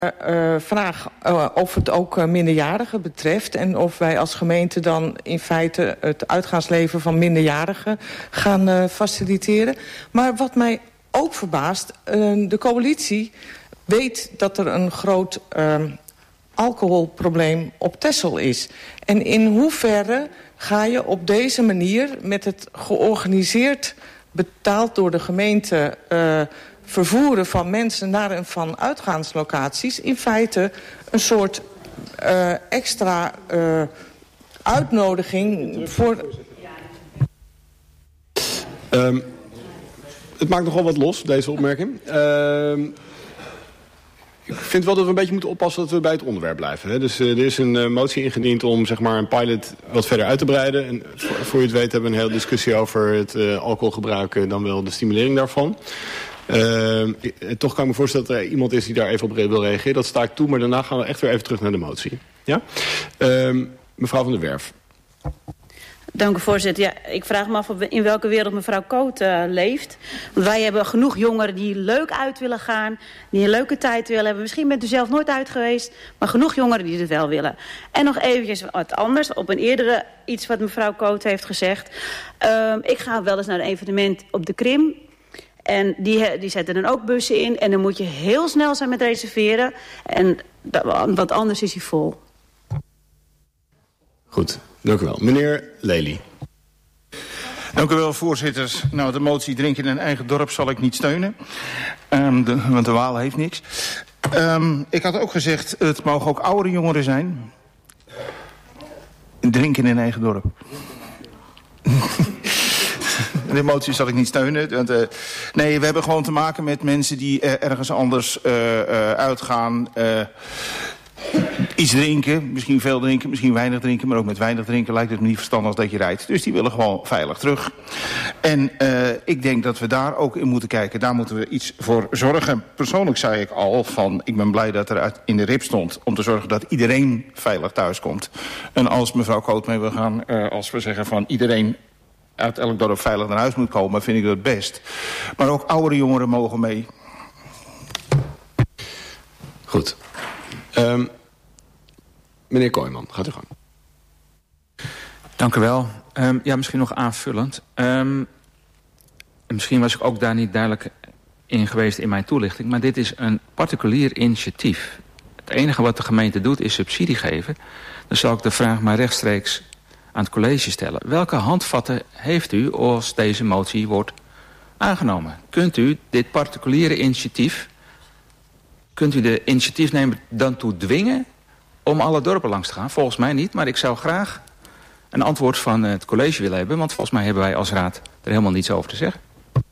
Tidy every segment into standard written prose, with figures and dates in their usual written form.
vraag of het ook minderjarigen betreft en of wij als gemeente dan in feite het uitgaansleven van minderjarigen gaan faciliteren. Maar wat mij ook verbaast, de coalitie weet dat er een groot alcoholprobleem op Texel is. En in hoeverre ga je op deze manier met het georganiseerd betaald door de gemeente vervoeren van mensen naar en van uitgaanslocaties in feite een soort extra uitnodiging voor... Het maakt nogal wat los, deze opmerking. Ik vind wel dat we een beetje moeten oppassen dat we bij het onderwerp blijven. Hè? Dus er is een motie ingediend om zeg maar, een pilot wat verder uit te breiden. En voor je het weet hebben we een hele discussie over het alcoholgebruik, dan wel de stimulering daarvan. Toch kan ik me voorstellen dat er iemand is die daar even op wil reageren. Dat sta ik toe, maar daarna gaan we echt weer even terug naar de motie. Ja? Mevrouw van der Werf. Dank u, voorzitter. Ja, ik vraag me af in welke wereld mevrouw Koot leeft. Want wij hebben genoeg jongeren die leuk uit willen gaan, die een leuke tijd willen hebben. Misschien bent u zelf nooit uit geweest, maar genoeg jongeren die het wel willen. En nog eventjes wat anders, op een eerdere iets wat mevrouw Koot heeft gezegd. Ik ga wel eens naar een evenement op de Krim. En die zetten dan ook bussen in. En dan moet je heel snel zijn met reserveren. En wat anders is hij vol. Goed, dank u wel. Meneer Lely. Dank u wel, voorzitter. Nou, de motie drinken in een eigen dorp zal ik niet steunen. Want de Waal heeft niks. Ik had ook gezegd, het mogen ook oudere jongeren zijn. Drinken in een eigen dorp. De motie zal ik niet steunen. Want, nee, we hebben gewoon te maken met mensen die ergens anders uitgaan. Iets drinken, misschien veel drinken, misschien weinig drinken. Maar ook met weinig drinken lijkt het me niet verstandig als dat je rijdt. Dus die willen gewoon veilig terug. En ik denk dat we daar ook in moeten kijken. Daar moeten we iets voor zorgen. Persoonlijk zei ik al van, ik ben blij dat er in de RIP stond om te zorgen dat iedereen veilig thuis komt. En als mevrouw Koot mee wil gaan, als we zeggen van iedereen uit elk dorp veilig naar huis moet komen, vind ik dat best. Maar ook oudere jongeren mogen mee. Goed. Meneer Kooijman, gaat u gang. Dank u wel. Ja, misschien nog aanvullend. Misschien was ik ook daar niet duidelijk in geweest in mijn toelichting, maar dit is een particulier initiatief. Het enige wat de gemeente doet is subsidie geven. Dan zal ik de vraag maar rechtstreeks aan het college stellen. Welke handvatten heeft u als deze motie wordt aangenomen? Kunt u dit particuliere initiatief, kunt u de initiatiefnemer dan toe dwingen om alle dorpen langs te gaan? Volgens mij niet, maar ik zou graag een antwoord van het college willen hebben, want volgens mij hebben wij als raad er helemaal niets over te zeggen.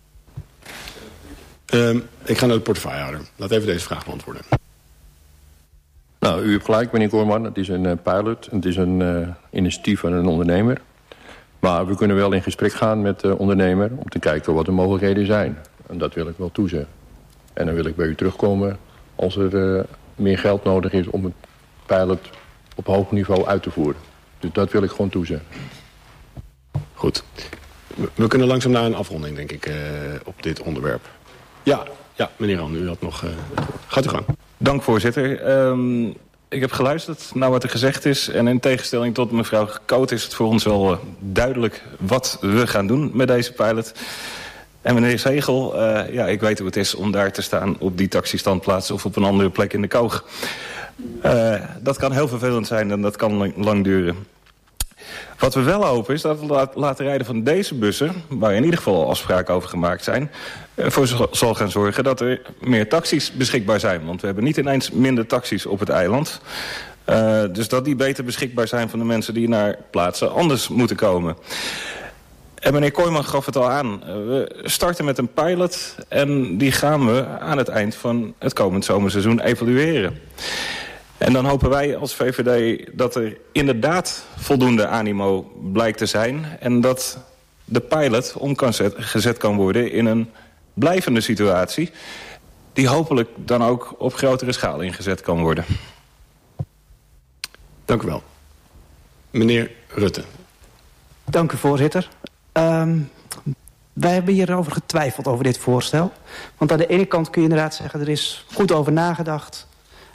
Ik ga naar de portefeuillehouder. Laat even deze vraag beantwoorden. Nou, u hebt gelijk, meneer Kooijman. Het is een pilot. Het is een initiatief van een ondernemer. Maar we kunnen wel in gesprek gaan met de ondernemer om te kijken wat de mogelijkheden zijn. En dat wil ik wel toezeggen. En dan wil ik bij u terugkomen als er meer geld nodig is om het pilot op hoog niveau uit te voeren. Dus dat wil ik gewoon toezeggen. Goed. We kunnen langzaam naar een afronding, denk ik, op dit onderwerp. Ja, meneer Ran, u had nog... gaat u gang. Dank, voorzitter. Ik heb geluisterd naar wat er gezegd is. En in tegenstelling tot mevrouw Koot is het voor ons wel duidelijk wat we gaan doen met deze pilot. En meneer Zegel, ik weet hoe het is om daar te staan op die taxistandplaats of op een andere plek in de Koog. Dat kan heel vervelend zijn en dat kan lang duren. Wat we wel hopen is dat het laten rijden van deze bussen, waar in ieder geval afspraken over gemaakt zijn, voor zal gaan zorgen dat er meer taxis beschikbaar zijn. Want we hebben niet ineens minder taxis op het eiland. Dus dat die beter beschikbaar zijn van de mensen die naar plaatsen anders moeten komen. En meneer Kooijman gaf het al aan. We starten met een pilot en die gaan we aan het eind van het komend zomerseizoen evalueren. En dan hopen wij als VVD dat er inderdaad voldoende animo blijkt te zijn en dat de pilot omgezet kan worden in een blijvende situatie die hopelijk dan ook op grotere schaal ingezet kan worden. Dank u wel. Meneer Rutte. Dank u, voorzitter. Wij hebben hierover getwijfeld over dit voorstel. Want aan de ene kant kun je inderdaad zeggen, er is goed over nagedacht.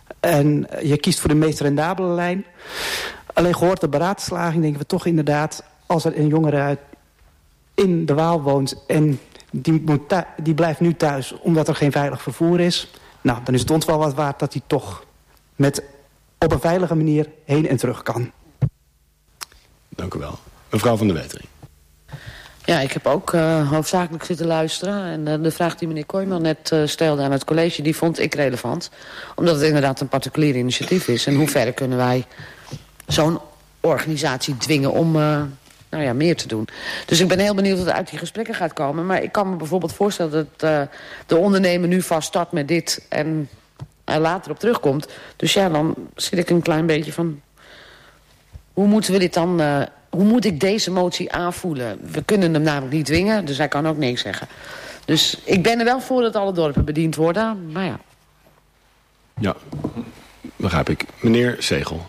En je kiest voor de meest rendabele lijn. Alleen gehoord de beraadslaging denken we toch inderdaad... als er een jongere in de Waal woont en die blijft nu thuis... omdat er geen veilig vervoer is... nou, dan is het ons wel wat waard dat hij toch op een veilige manier heen en terug kan. Dank u wel. Mevrouw van der Wetering. Ja, ik heb ook hoofdzakelijk zitten luisteren. En de vraag die meneer Kooijman net stelde aan het college... die vond ik relevant. Omdat het inderdaad een particulier initiatief is. En hoe ver kunnen wij zo'n organisatie dwingen om meer te doen. Dus ik ben heel benieuwd wat er uit die gesprekken gaat komen. Maar ik kan me bijvoorbeeld voorstellen dat de ondernemer nu vast start met dit... en er later op terugkomt. Dus ja, dan zit ik een klein beetje van... hoe moeten we dit dan... hoe moet ik deze motie aanvoelen? We kunnen hem namelijk niet dwingen, dus hij kan ook niks zeggen. Dus ik ben er wel voor dat alle dorpen bediend worden, maar ja. Ja, begrijp ik. Meneer Zegel.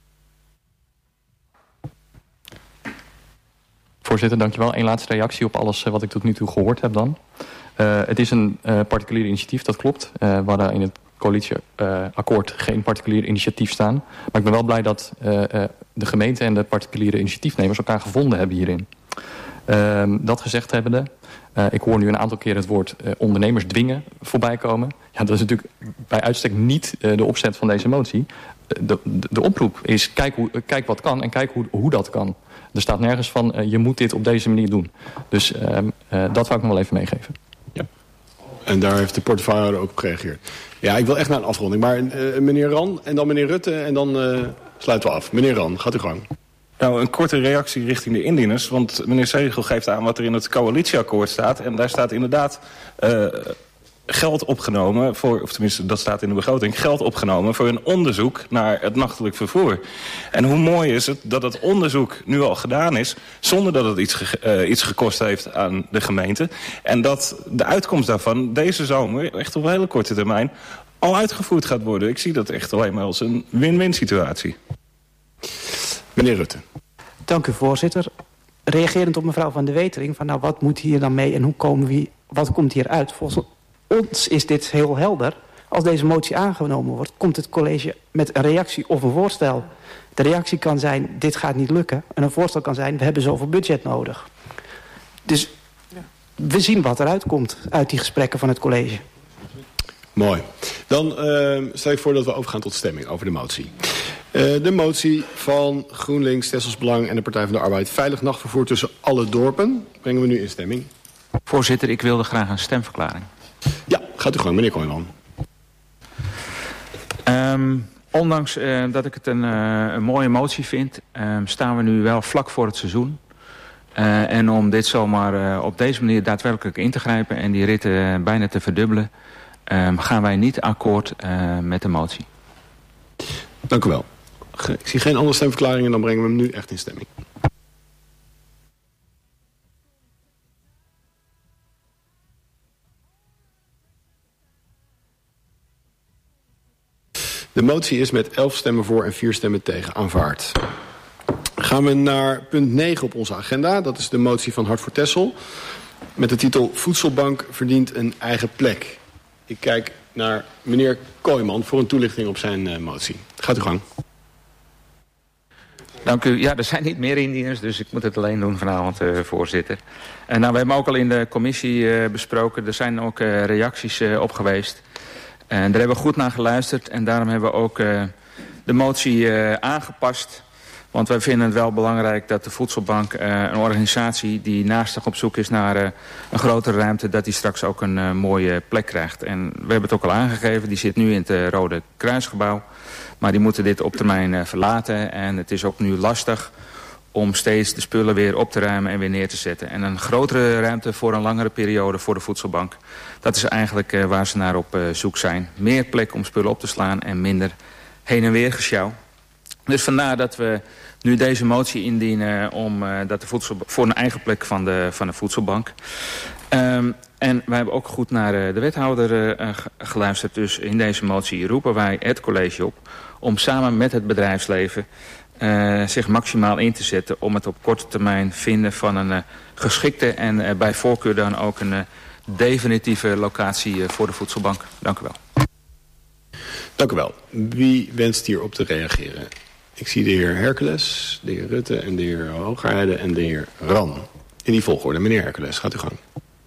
Voorzitter, dankjewel. Eén laatste reactie op alles wat ik tot nu toe gehoord heb dan. Het is een particulier initiatief, dat klopt. Waar in het coalitieakkoord geen particulier initiatief staan. Maar ik ben wel blij dat de gemeente en de particuliere initiatiefnemers elkaar gevonden hebben hierin. Dat gezegd hebbende, ik hoor nu een aantal keer het woord ondernemers dwingen voorbij komen. Ja, dat is natuurlijk bij uitstek niet de opzet van deze motie. De oproep is kijk wat kan en kijk hoe dat kan. Er staat nergens van je moet dit op deze manier doen. Dus dat wou ik nog wel even meegeven. Ja. En daar heeft de portefeuillehouder ook op gereageerd. Ja, ik wil echt naar een afronding. Maar meneer Ran en dan meneer Rutte en dan sluiten we af. Meneer Ran, gaat u gang. Nou, een korte reactie richting de indieners. Want meneer Zegel geeft aan wat er in het coalitieakkoord staat. En daar staat inderdaad geld opgenomen voor, of tenminste dat staat in de begroting, geld opgenomen voor een onderzoek naar het nachtelijk vervoer. En hoe mooi is het dat het onderzoek nu al gedaan is, zonder dat het iets gekost heeft aan de gemeente. En dat de uitkomst daarvan deze zomer, echt op een hele korte termijn, al uitgevoerd gaat worden. Ik zie dat echt alleen maar als een win-win situatie. Meneer Rutte. Dank u, voorzitter. Reagerend op mevrouw Van der Wetering, van nou, wat moet hier dan mee en wat komt hier uit? Volgens ons is dit heel helder. Als deze motie aangenomen wordt, komt het college met een reactie of een voorstel. De reactie kan zijn, dit gaat niet lukken. En een voorstel kan zijn, we hebben zoveel budget nodig. Dus we zien wat eruit komt uit die gesprekken van het college. Mooi. Dan stel ik voor dat we overgaan tot stemming over de motie. De motie van GroenLinks, Tesselsbelang en de Partij van de Arbeid. Veilig nachtvervoer tussen alle dorpen. Brengen we nu in stemming. Voorzitter, ik wilde graag een stemverklaring. Ja, gaat u gang, meneer Kooijman. Ondanks dat ik het een mooie motie vind, staan we nu wel vlak voor het seizoen. En om dit zomaar op deze manier daadwerkelijk in te grijpen en die ritten bijna te verdubbelen, gaan wij niet akkoord met de motie. Dank u wel. Ik zie geen andere stemverklaringen, dan brengen we hem nu echt in stemming. De motie is met 11 stemmen voor en 4 stemmen tegen aanvaard. Gaan we naar punt 9 op onze agenda. Dat is de motie van Hart voor Texel. Met de titel Voedselbank verdient een eigen plek. Ik kijk naar meneer Kooijman voor een toelichting op zijn motie. Gaat u gang. Dank u. Ja, er zijn niet meer indieners, dus ik moet het alleen doen vanavond, voorzitter. We hebben ook al in de commissie besproken. Er zijn ook reacties op geweest. En daar hebben we goed naar geluisterd. En daarom hebben we ook de motie aangepast. Want wij vinden het wel belangrijk dat de Voedselbank, een organisatie die naastig op zoek is naar een grotere ruimte, dat die straks ook een mooie plek krijgt. En we hebben het ook al aangegeven, die zit nu in het Rode Kruisgebouw. Maar die moeten dit op termijn verlaten. En het is ook nu lastig om steeds de spullen weer op te ruimen en weer neer te zetten. En een grotere ruimte voor een langere periode voor de Voedselbank. Dat is eigenlijk waar ze naar op zoek zijn. Meer plek om spullen op te slaan en minder heen en weer gesjouw. Dus vandaar dat we nu deze motie indienen om dat voor een eigen plek van de Voedselbank. En wij hebben ook goed naar de wethouder geluisterd. Dus in deze motie roepen wij het college op om samen met het bedrijfsleven zich maximaal in te zetten om het op korte termijn vinden van een geschikte en bij voorkeur dan ook een definitieve locatie voor de Voedselbank. Dank u wel. Dank u wel. Wie wenst hierop te reageren? Ik zie de heer Hercules, de heer Rutte en de heer Hoogaarde en de heer Ran. In die volgorde. Meneer Hercules, gaat u gang.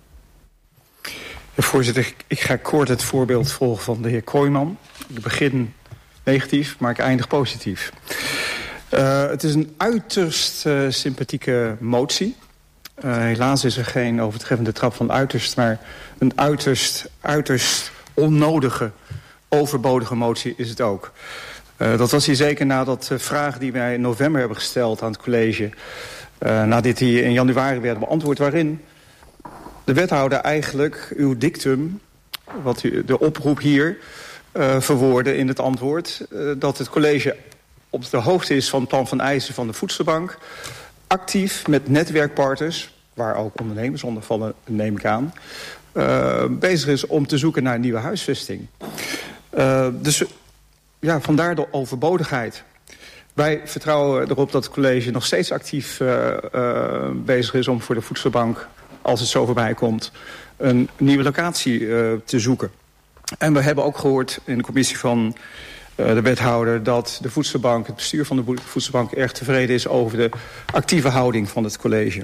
Ja, voorzitter, ik ga kort het voorbeeld volgen van de heer Kooijman. Ik begin negatief, maar ik eindig positief. Het is een uiterst sympathieke motie. Helaas is er geen overtreffende trap van uiterst, maar een uiterst onnodige, overbodige motie is het ook. Dat was hier zeker nadat de vragen die wij in november hebben gesteld aan het college, nadat die in januari werden beantwoord, waarin de wethouder eigenlijk uw dictum, wat u, de oproep hier, verwoordde in het antwoord, dat het college op de hoogte is van het plan van eisen van de voedselbank, actief met netwerkpartners, waar ook ondernemers onder vallen, neem ik aan, bezig is om te zoeken naar een nieuwe huisvesting. Dus ja, vandaar de overbodigheid. Wij vertrouwen erop dat het college nog steeds actief bezig is om voor de voedselbank, als het zo voorbij komt, een nieuwe locatie te zoeken. En we hebben ook gehoord in de commissie van de wethouder dat de voedselbank, het bestuur van de voedselbank erg tevreden is over de actieve houding van het college.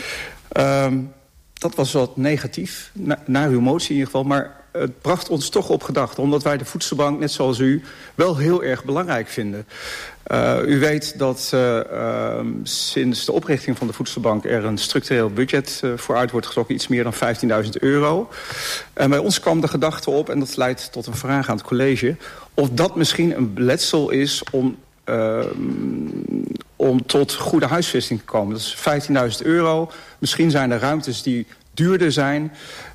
Dat was wat negatief, naar uw motie in ieder geval, maar het bracht ons toch op gedachten, omdat wij de voedselbank, net zoals u, wel heel erg belangrijk vinden. U weet dat sinds de oprichting van de voedselbank er een structureel budget voor uit wordt getrokken, iets meer dan €15.000. En bij ons kwam de gedachte op, en dat leidt tot een vraag aan het college, of dat misschien een beletsel is om tot goede huisvesting te komen. Dat is €15.000. Misschien zijn er ruimtes die duurder zijn.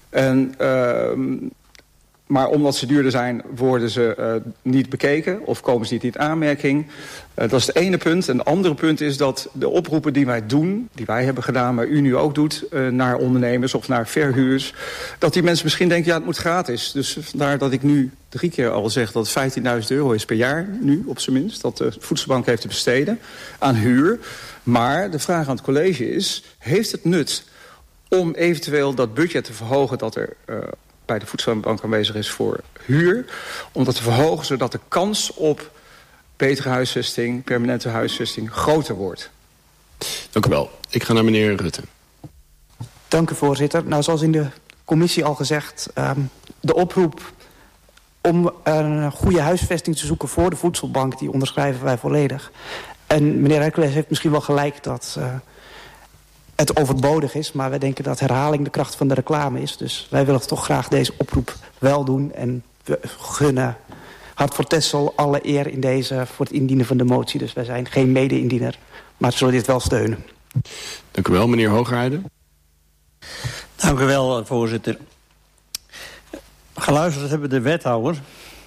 Maar omdat ze duurder zijn, worden ze niet bekeken of komen ze niet in aanmerking. Dat is het ene punt. En het andere punt is dat de oproepen die wij doen, die wij hebben gedaan, maar u nu ook doet, naar ondernemers of naar verhuurders, dat die mensen misschien denken, ja, het moet gratis. Dus vandaar dat ik nu 3 keer al zeg dat het €15.000 is per jaar, nu op zijn minst, dat de voedselbank heeft te besteden aan huur. Maar de vraag aan het college is, heeft het nut om eventueel dat budget te verhogen dat er bij de voedselbank aanwezig is voor huur, om dat te verhogen zodat de kans op betere huisvesting, permanente huisvesting, groter wordt? Dank u wel. Ik ga naar meneer Rutte. Dank u, voorzitter. Nou, zoals in de commissie al gezegd, de oproep om een goede huisvesting te zoeken voor de voedselbank, die onderschrijven wij volledig. En meneer Hercules heeft misschien wel gelijk dat het overbodig is, maar wij denken dat herhaling de kracht van de reclame is. Dus wij willen toch graag deze oproep wel doen. En we gunnen Hart voor Texel alle eer in deze voor het indienen van de motie. Dus wij zijn geen mede-indiener, maar zullen dit wel steunen. Dank u wel, meneer Hoogaarde. Dank u wel, voorzitter. Geluisterd hebben de wethouder,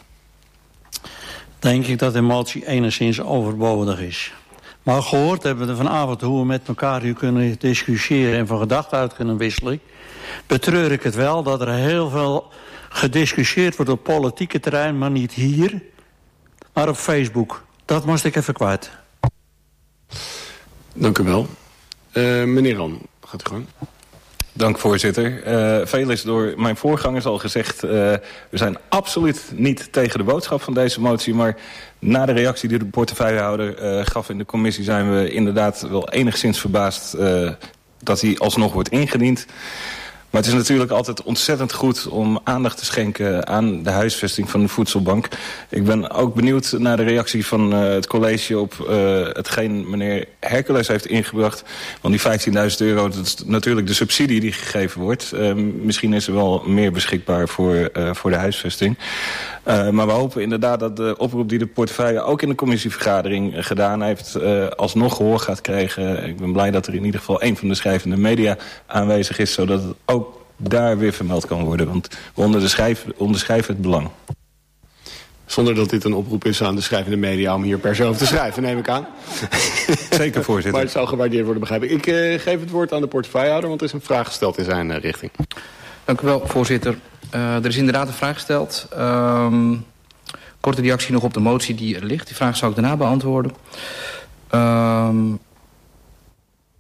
denk ik dat de motie enigszins overbodig is. Maar gehoord hebben we vanavond hoe we met elkaar hier kunnen discussiëren en van gedachten uit kunnen wisselen, betreur ik het wel dat er heel veel gediscussieerd wordt op politieke terrein, maar niet hier, maar op Facebook. Dat moest ik even kwijt. Dank u wel. Meneer Ran, gaat u gang. Dank, voorzitter. Veel is door mijn voorgangers al gezegd. We zijn absoluut niet tegen de boodschap van deze motie, maar na de reactie die de portefeuillehouder gaf in de commissie zijn we inderdaad wel enigszins verbaasd dat hij alsnog wordt ingediend. Maar het is natuurlijk altijd ontzettend goed om aandacht te schenken aan de huisvesting van de voedselbank. Ik ben ook benieuwd naar de reactie van het college op hetgeen meneer Hercules heeft ingebracht. Want die €15.000, dat is natuurlijk de subsidie die gegeven wordt. Misschien is er wel meer beschikbaar voor de huisvesting. Maar we hopen inderdaad dat de oproep die de portefeuille ook in de commissievergadering gedaan heeft, alsnog gehoor gaat krijgen. Ik ben blij dat er in ieder geval een van de schrijvende media aanwezig is, zodat het ook daar weer vermeld kan worden. Want we onderschrijven het belang. Zonder dat dit een oproep is aan de schrijvende media om hier per se over te schrijven, neem ik aan. Zeker, voorzitter. Maar het zal gewaardeerd worden, begrijp ik. Ik geef het woord aan de portefeuillehouder, want er is een vraag gesteld in zijn richting. Dank u wel, voorzitter. Er is inderdaad een vraag gesteld. Korte reactie nog op de motie die er ligt. Die vraag zou ik daarna beantwoorden.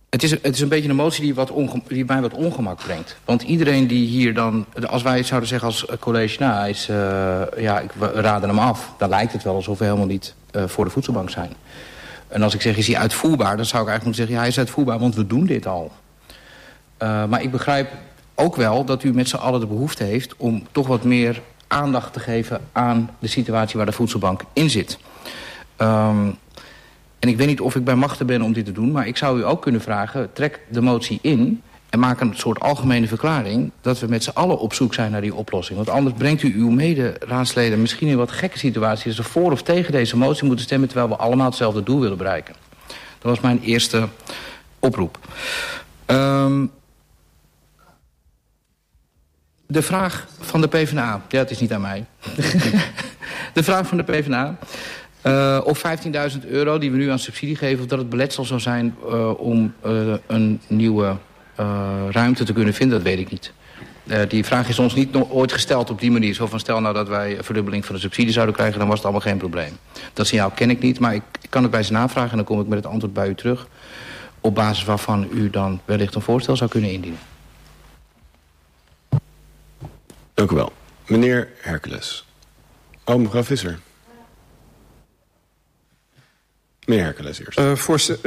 Het is een beetje een motie die mij wat ongemak brengt. Want iedereen die hier dan... Als wij zouden zeggen als college... we raden hem af. Dan lijkt het wel alsof we helemaal niet voor de voedselbank zijn. En als ik zeg, is hij uitvoerbaar? Dan zou ik eigenlijk moeten zeggen, ja, hij is uitvoerbaar, want we doen dit al. Maar ik begrijp ook wel dat u met z'n allen de behoefte heeft... om toch wat meer aandacht te geven aan de situatie waar de voedselbank in zit. En ik weet niet of ik bij machten ben om dit te doen... maar ik zou u ook kunnen vragen, trek de motie in... en maak een soort algemene verklaring... dat we met z'n allen op zoek zijn naar die oplossing. Want anders brengt u uw mederaadsleden misschien in wat gekke situaties... dat ze voor of tegen deze motie moeten stemmen... terwijl we allemaal hetzelfde doel willen bereiken. Dat was mijn eerste oproep. De vraag van de PvdA... Ja, het is niet aan mij. De vraag van de PvdA... of €15.000 die we nu aan subsidie geven... of dat het beletsel zou zijn om een nieuwe ruimte te kunnen vinden, dat weet ik niet. Die vraag is ons niet ooit gesteld op die manier. Zo van, stel nou dat wij een verdubbeling van de subsidie zouden krijgen... dan was het allemaal geen probleem. Dat signaal ken ik niet, maar ik kan het bij ze navragen... en dan kom ik met het antwoord bij u terug... op basis waarvan u dan wellicht een voorstel zou kunnen indienen. Dank u wel. Meneer Hercules. Oh, mevrouw Visser. Meneer Hercules eerst.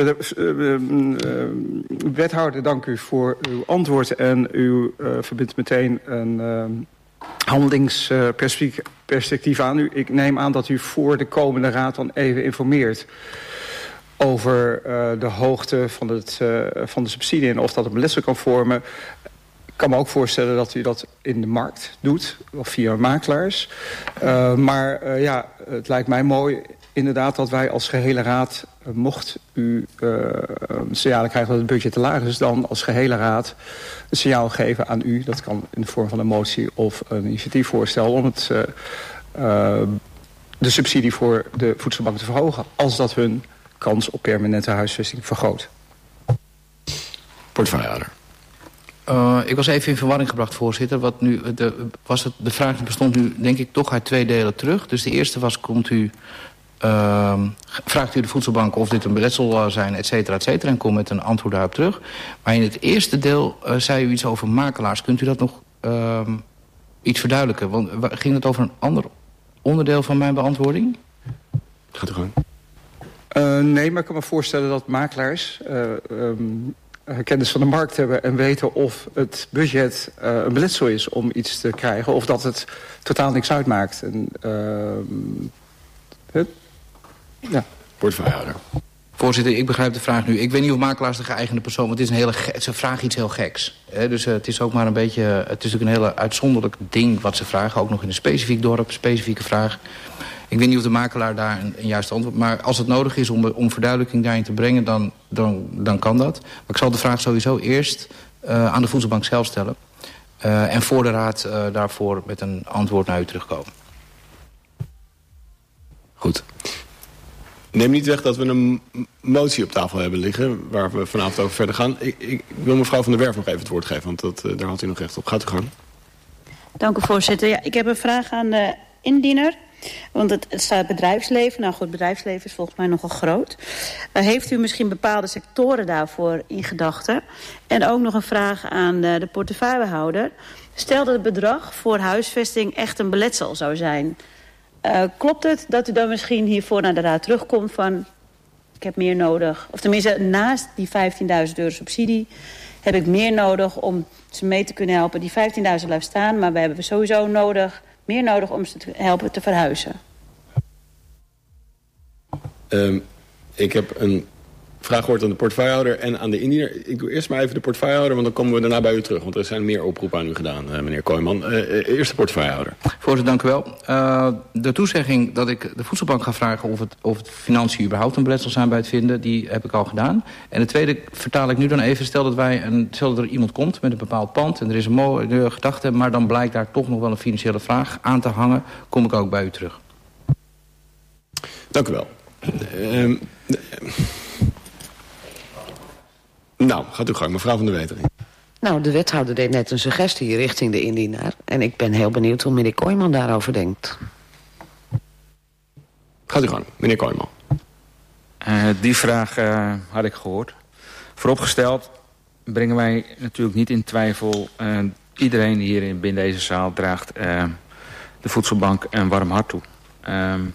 Wethouder, dank u voor uw antwoord. En u verbindt meteen een handelingsperspectief aan u. Ik neem aan dat u voor de komende raad dan even informeert... over de hoogte van de subsidie en of dat een beletsel kan vormen. Ik kan me ook voorstellen dat u dat in de markt doet, of via makelaars. Het lijkt mij mooi inderdaad dat wij als gehele raad... mocht u een signaal krijgen dat het budget te laag is... dan als gehele raad een signaal geven aan u. Dat kan in de vorm van een motie of een initiatiefvoorstel... om de subsidie voor de voedselbank te verhogen... als dat hun kans op permanente huisvesting vergroot. Portefeuillehouder. Ik was even in verwarring gebracht, voorzitter. De vraag bestond nu, denk ik, toch uit 2 delen terug. Dus de eerste was, vraagt u de voedselbank of dit een beletsel zal zijn, et cetera, en kom met een antwoord daarop terug. Maar in het eerste deel zei u iets over makelaars. Kunt u dat nog iets verduidelijken? Want ging het over een ander onderdeel van mijn beantwoording? Gaat u gang. Nee, maar ik kan me voorstellen dat makelaars... kennis van de markt hebben en weten of het budget een beletsel is om iets te krijgen... of dat het totaal niks uitmaakt. Portefeuillehouder. Voorzitter, ik begrijp de vraag nu. Ik weet niet of makelaars de geëigende persoon... want ze vragen iets heel geks. Dus het is ook maar een beetje... Het is ook een hele uitzonderlijk ding wat ze vragen. Ook nog in een specifiek dorp, specifieke vraag. Ik weet niet of de makelaar daar een juiste antwoord... maar als het nodig is om verduidelijking daarin te brengen... dan kan dat. Maar ik zal de vraag sowieso eerst aan de voedselbank zelf stellen. En voor de raad daarvoor met een antwoord naar u terugkomen. Goed. Neem niet weg dat we een motie op tafel hebben liggen... waar we vanavond over verder gaan. Ik wil mevrouw Van der Werf nog even het woord geven... want daar had u nog recht op. Gaat u gang. Dank u, voorzitter. Ja, ik heb een vraag aan de indiener... Want het staat bedrijfsleven. Nou goed, bedrijfsleven is volgens mij nogal groot. Heeft u misschien bepaalde sectoren daarvoor in gedachten? En ook nog een vraag aan de portefeuillehouder. Stel dat het bedrag voor huisvesting echt een beletsel zou zijn. Klopt het dat u dan misschien hiervoor naar de raad terugkomt van... ik heb meer nodig, of tenminste naast die €15.000 subsidie... heb ik meer nodig om ze mee te kunnen helpen. Die 15.000 blijft staan, maar we hebben sowieso meer nodig om ze te helpen te verhuizen. Ik heb een vraag gehoord aan de portefeuillehouder en aan de indiener. Ik doe eerst maar even de portefeuillehouder, want dan komen we daarna bij u terug. Want er zijn meer oproepen aan u gedaan, meneer Kooijman. Eerst de portefeuillehouder. Voorzitter, dank u wel. De toezegging dat ik de voedselbank ga vragen of het financiën überhaupt een beletsel zijn bij het vinden, die heb ik al gedaan. En de tweede vertaal ik nu dan even. Stel dat er iemand komt met een bepaald pand en er is een mooie gedachte, maar dan blijkt daar toch nog wel een financiële vraag aan te hangen, kom ik ook bij u terug. Dank u wel. Nou, gaat u gang, mevrouw Van der Wetering. Nou, de wethouder deed net een suggestie richting de indienaar. En ik ben heel benieuwd hoe meneer Kooijman daarover denkt. Gaat u gang, meneer Kooijman. Die vraag had ik gehoord. Vooropgesteld brengen wij natuurlijk niet in twijfel... iedereen die hier binnen deze zaal draagt de voedselbank een warm hart toe. En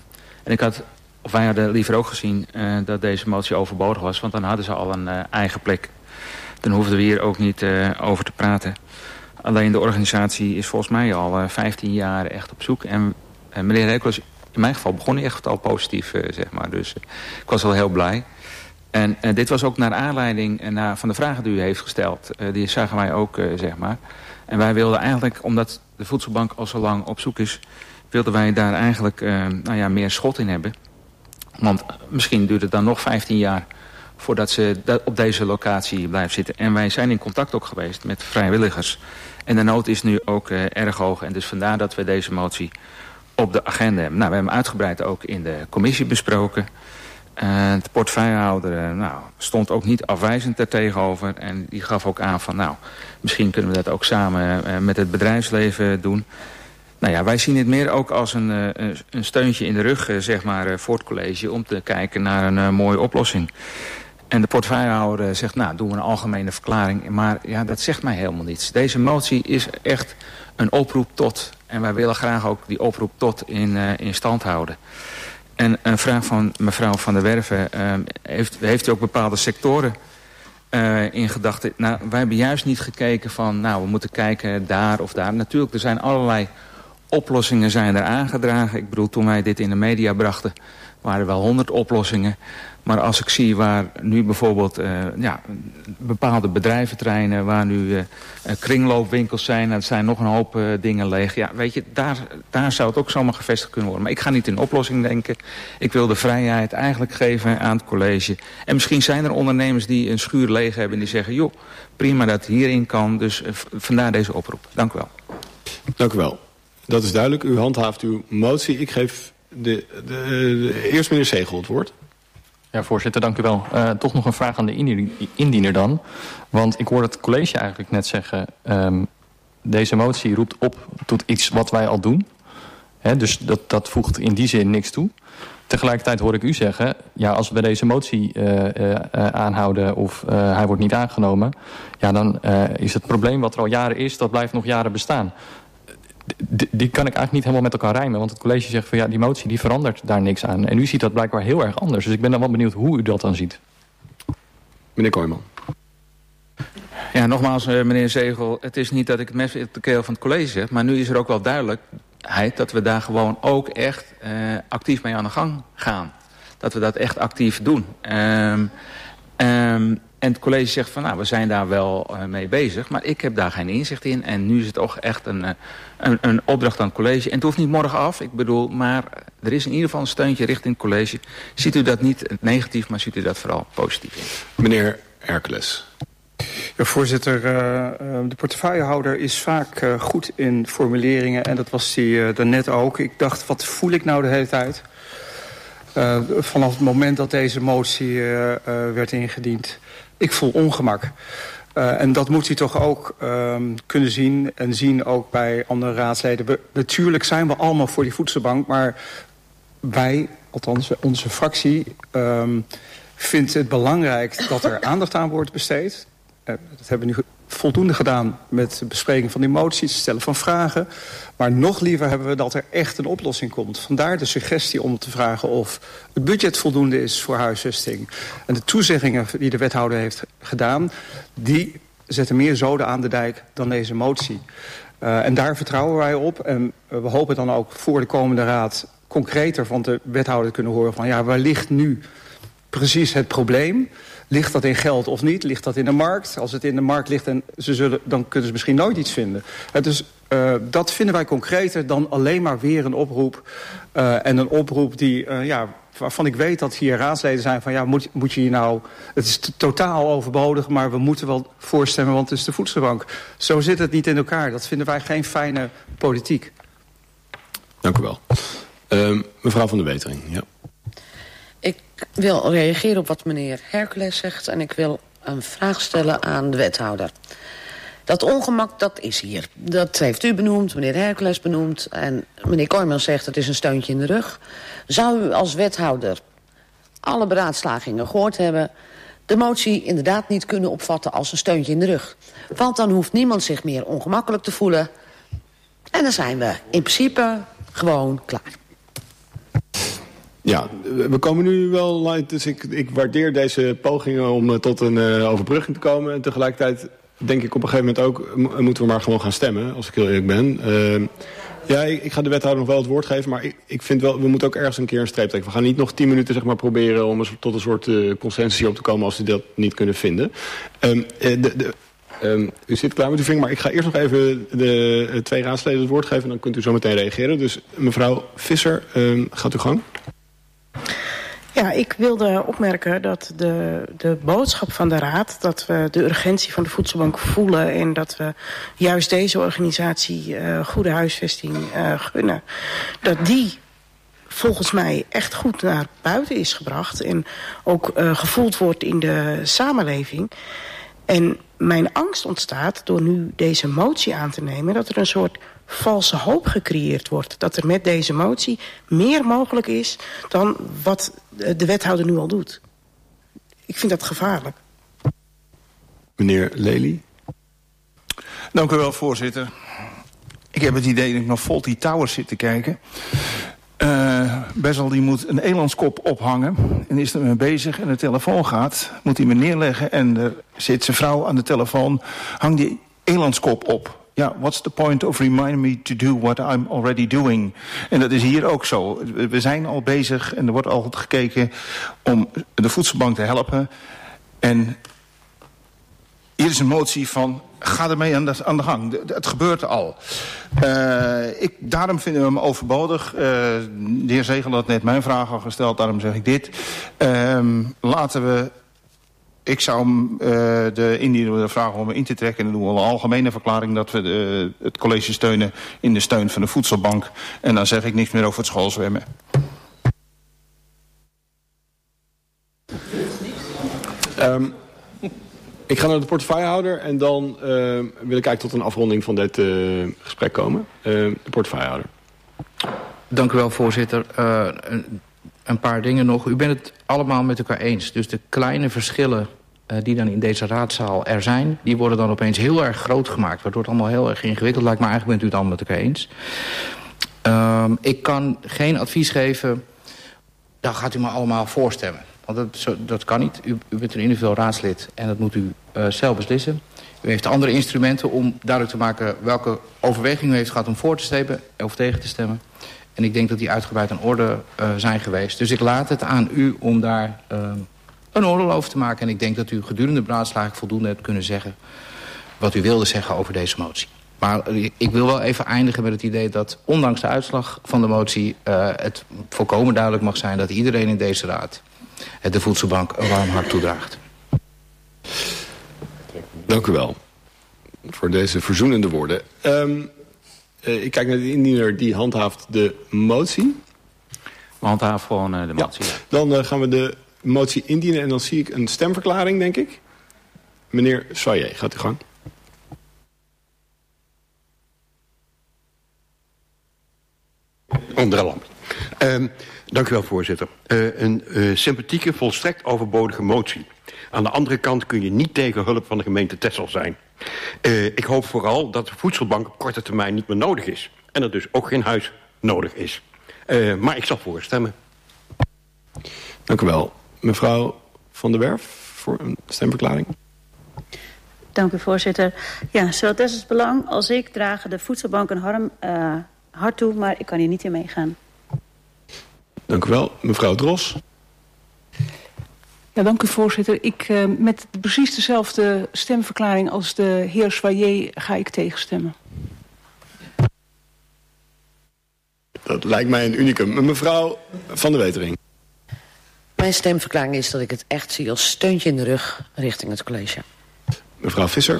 wij hadden liever ook gezien dat deze motie overbodig was... want dan hadden ze al een eigen plek. Dan hoefden we hier ook niet over te praten. Alleen de organisatie is volgens mij al 15 jaar echt op zoek. En meneer Hercules, in mijn geval begon hij echt al positief, zeg maar. Dus ik was wel heel blij. En dit was ook naar aanleiding van de vragen die u heeft gesteld. Die zagen wij ook, zeg maar. En wij wilden eigenlijk, omdat de voedselbank al zo lang op zoek is... wilden wij daar eigenlijk meer schot in hebben. Want misschien duurt het dan nog 15 jaar... voordat ze op deze locatie blijven zitten. En wij zijn in contact ook geweest met vrijwilligers. En de nood is nu ook erg hoog. En dus vandaar dat we deze motie op de agenda hebben. Nou, we hebben hem uitgebreid ook in de commissie besproken. De portefeuillehouder stond ook niet afwijzend daartegenover. En die gaf ook aan van misschien kunnen we dat ook samen met het bedrijfsleven doen. Nou ja, wij zien het meer ook als een steuntje in de rug, zeg maar, voor het college... om te kijken naar een mooie oplossing. En de portefeuillehouder zegt, doen we een algemene verklaring. Maar ja, dat zegt mij helemaal niets. Deze motie is echt een oproep tot. En wij willen graag ook die oproep tot in stand houden. En een vraag van mevrouw Van der Werven. Heeft u ook bepaalde sectoren in gedachten? Nou, wij hebben juist niet gekeken van... we moeten kijken daar of daar. Natuurlijk, er zijn allerlei oplossingen zijn er aangedragen. Ik bedoel, toen wij dit in de media brachten... waren er wel 100 oplossingen. Maar als ik zie waar nu bijvoorbeeld bepaalde bedrijventerreinen... waar nu kringloopwinkels zijn... er zijn nog een hoop dingen leeg. Ja, weet je, daar zou het ook zomaar gevestigd kunnen worden. Maar ik ga niet in oplossing denken. Ik wil de vrijheid eigenlijk geven aan het college. En misschien zijn er ondernemers die een schuur leeg hebben... en die zeggen, joh, prima dat het hierin kan. Dus vandaar deze oproep. Dank u wel. Dank u wel. Dat is duidelijk. U handhaaft uw motie. Ik geef eerst meneer Zegel het woord. Ja, voorzitter, dank u wel. Toch nog een vraag aan de indiener dan. Want ik hoor het college eigenlijk net zeggen... deze motie roept op tot iets wat wij al doen. Dus dat voegt in die zin niks toe. Tegelijkertijd hoor ik u zeggen... ja, als we deze motie aanhouden of hij wordt niet aangenomen... ja, dan is het probleem wat er al jaren is... dat blijft nog jaren bestaan. Die kan ik eigenlijk niet helemaal met elkaar rijmen. Want het college zegt van die motie die verandert daar niks aan. En u ziet dat blijkbaar heel erg anders. Dus ik ben dan wel benieuwd hoe u dat dan ziet. Meneer Kooijman. Ja, nogmaals, meneer Zegel. Het is niet dat ik het mes op de keel van het college zeg. Maar nu is er ook wel duidelijkheid dat we daar gewoon ook echt actief mee aan de gang gaan. Dat we dat echt actief doen. En het college zegt van, we zijn daar wel mee bezig. Maar ik heb daar geen inzicht in. En nu is het toch echt een opdracht aan het college. En het hoeft niet morgen af. Ik bedoel, maar er is in ieder geval een steuntje richting het college. Ziet u dat niet negatief, maar ziet u dat vooral positief in? Meneer Hercules. Ja, voorzitter, de portefeuillehouder is vaak goed in formuleringen. En dat was hij daarnet ook. Ik dacht, wat voel ik nou de hele tijd? Vanaf het moment dat deze motie werd ingediend... Ik voel ongemak. En dat moet u toch ook kunnen zien. En zien ook bij andere raadsleden. Natuurlijk zijn we allemaal voor die voedselbank. Maar wij, althans onze fractie... vindt het belangrijk dat er aandacht aan wordt besteed. Dat hebben we nu voldoende gedaan met de bespreking van die moties. Het stellen van vragen. Maar nog liever hebben we dat er echt een oplossing komt. Vandaar de suggestie om te vragen of het budget voldoende is voor huisvesting. En de toezeggingen die de wethouder heeft gedaan... die zetten meer zoden aan de dijk dan deze motie. En daar vertrouwen wij op. En we hopen dan ook voor de komende raad concreter van de wethouder te kunnen horen... van waar ligt nu precies het probleem... Ligt dat in geld of niet? Ligt dat in de markt? Als het in de markt ligt, dan kunnen ze misschien nooit iets vinden. Dus dat vinden wij concreter dan alleen maar weer een oproep. En een oproep die, waarvan ik weet dat hier raadsleden zijn van... moet je hier nou... Het is totaal overbodig, maar we moeten wel voorstemmen... want het is de voedselbank. Zo zit het niet in elkaar. Dat vinden wij geen fijne politiek. Dank u wel. Mevrouw Van der Wetering, ja. Ik wil reageren op wat meneer Hercules zegt... en ik wil een vraag stellen aan de wethouder. Dat ongemak, dat is hier. Dat heeft u benoemd, meneer Hercules benoemd... en meneer Kooijman zegt het is een steuntje in de rug. Zou u als wethouder alle beraadslagingen gehoord hebben... de motie inderdaad niet kunnen opvatten als een steuntje in de rug. Want dan hoeft niemand zich meer ongemakkelijk te voelen. En dan zijn we in principe gewoon klaar. Ja, we komen nu wel light, dus ik waardeer deze pogingen om tot een overbrugging te komen. En tegelijkertijd denk ik op een gegeven moment ook, moeten we maar gewoon gaan stemmen, als ik heel eerlijk ben. Ja, ik ga de wethouder nog wel het woord geven, maar ik vind wel, we moeten ook ergens een keer een streep trekken. We gaan niet nog 10 minuten zeg maar, proberen om tot een soort consensus hierop te komen als we dat niet kunnen vinden. U zit klaar met uw vinger, maar ik ga eerst nog even de 2 raadsleden het woord geven en dan kunt u zo meteen reageren. Dus mevrouw Visser, gaat uw gang. Ja, ik wilde opmerken dat de boodschap van de Raad, dat we de urgentie van de voedselbank voelen en dat we juist deze organisatie goede huisvesting gunnen, dat die volgens mij echt goed naar buiten is gebracht en ook gevoeld wordt in de samenleving. En mijn angst ontstaat door nu deze motie aan te nemen, dat er een soort valse hoop gecreëerd wordt. Dat er met deze motie meer mogelijk is dan wat de wethouder nu al doet. Ik vind dat gevaarlijk. Meneer Lely. Dank u wel, voorzitter. Ik heb het idee dat ik nog Fawlty Towers zit te kijken. Bezel die moet een elandskop ophangen en is er mee bezig en de telefoon gaat. Moet hij me neerleggen en er zit zijn vrouw aan de telefoon. Hang die elandskop op. Ja, what's the point of reminding me to do what I'm already doing? En dat is hier ook zo. We zijn al bezig en er wordt al gekeken om de voedselbank te helpen. En hier is een motie van, ga ermee aan de gang. Het gebeurt al. Daarom vinden we hem overbodig. De heer Zegel had net mijn vraag al gesteld, daarom zeg ik dit. Ik zou hem de indiener vragen om in te trekken. En dan doen we een algemene verklaring dat we het college steunen in de steun van de voedselbank. En dan zeg ik niks meer over het schoolzwemmen. Ik ga naar de portefeuillehouder en dan wil ik eigenlijk tot een afronding van dit gesprek komen. De portefeuillehouder. Dank u wel, voorzitter. Een paar dingen nog. U bent het allemaal met elkaar eens. Dus de kleine verschillen die dan in deze raadzaal er zijn, die worden dan opeens heel erg groot gemaakt. Waardoor het allemaal heel erg ingewikkeld lijkt. Maar eigenlijk bent u het allemaal met elkaar eens. Ik kan geen advies geven, dan gaat u maar allemaal voorstemmen. Want dat kan niet. U bent een individueel raadslid en dat moet u zelf beslissen. U heeft andere instrumenten om duidelijk te maken welke overweging u heeft gehad om voor te stemmen of tegen te stemmen. En ik denk dat die uitgebreid aan orde zijn geweest. Dus ik laat het aan u om daar een oordeel over te maken. En ik denk dat u gedurende de beraadslaging voldoende hebt kunnen zeggen wat u wilde zeggen over deze motie. Maar ik wil wel even eindigen met het idee dat ondanks de uitslag van de motie het volkomen duidelijk mag zijn dat iedereen in deze raad de voedselbank een warm hart toedraagt. Dank u wel voor deze verzoenende woorden. Ik kijk naar de indiener die handhaaft de motie. We handhaven gewoon de motie. Ja. Dan gaan we de motie indienen en dan zie ik een stemverklaring, denk ik. Meneer Soyer, gaat u gang. Onder lamp. Dank u wel, voorzitter. Een sympathieke, volstrekt overbodige motie. Aan de andere kant kun je niet tegen hulp van de gemeente Texel zijn. Ik hoop vooral dat de voedselbank op korte termijn niet meer nodig is. En er dus ook geen huis nodig is. Maar ik zal voor stemmen. Dank u wel. Mevrouw Van der Werf voor een stemverklaring. Dank u, voorzitter. Ja, zowel Tessels Belang als ik dragen de voedselbank een warm hart toe, maar ik kan hier niet in meegaan. Dank u wel. Mevrouw Dros. Ja, dank u, voorzitter. Met precies dezelfde stemverklaring als de heer Soyer ga ik tegenstemmen. Dat lijkt mij een unicum. Mevrouw Van der Wetering. Mijn stemverklaring is dat ik het echt zie als steuntje in de rug richting het college. Mevrouw Visser.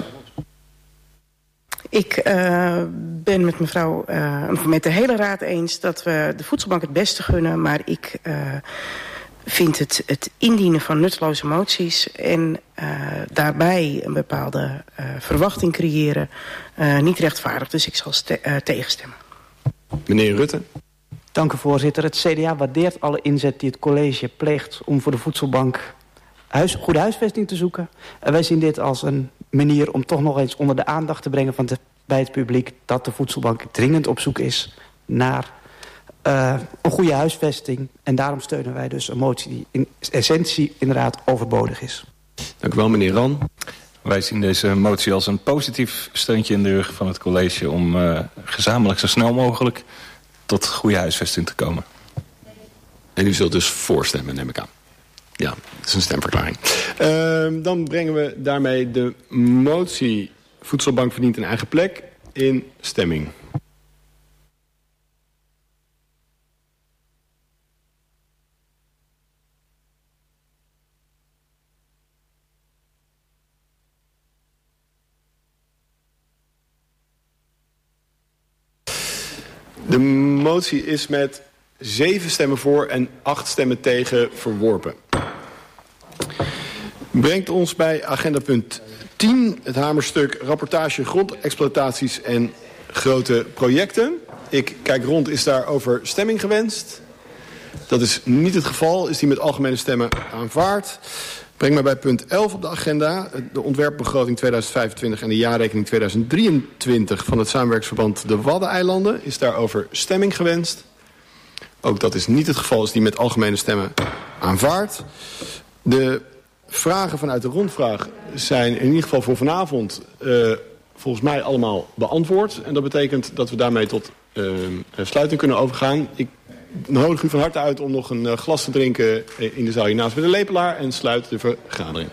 Ik ben met met de hele raad eens dat we de voedselbank het beste gunnen. Maar ik vind het indienen van nutteloze moties en daarbij een bepaalde verwachting creëren niet rechtvaardig. Dus ik zal tegenstemmen. Meneer Rutte. Dank u, voorzitter. Het CDA waardeert alle inzet die het college pleegt om voor de voedselbank goede huisvesting te zoeken. En wij zien dit als een manier om toch nog eens onder de aandacht te brengen bij het publiek dat de voedselbank dringend op zoek is naar een goede huisvesting. En daarom steunen wij dus een motie die in essentie inderdaad overbodig is. Dank u wel, meneer Ran. Wij zien deze motie als een positief steuntje in de rug van het college om gezamenlijk zo snel mogelijk tot goede huisvesting te komen. En u zult dus voorstemmen, neem ik aan. Ja, dat is een stemverklaring. Dan brengen we daarmee de motie Voedselbank verdient een eigen plek in stemming. De motie is met 7 stemmen voor en 8 stemmen tegen verworpen. Brengt ons bij agenda punt 10, het hamerstuk rapportage grondexploitaties en grote projecten. Ik kijk rond, is daarover stemming gewenst? Dat is niet het geval, is die met algemene stemmen aanvaard. Breng mij bij punt 11 op de agenda, de ontwerpbegroting 2025 en de jaarrekening 2023 van het samenwerkingsverband de Waddeneilanden. Is daarover stemming gewenst? Ook dat is niet het geval, is die met algemene stemmen aanvaard. De vragen vanuit de rondvraag zijn in ieder geval voor vanavond volgens mij allemaal beantwoord. En dat betekent dat we daarmee tot sluiting kunnen overgaan. Ik nodig u van harte uit om nog een glas te drinken in de zaal hiernaast bij de lepelaar en sluit de vergadering.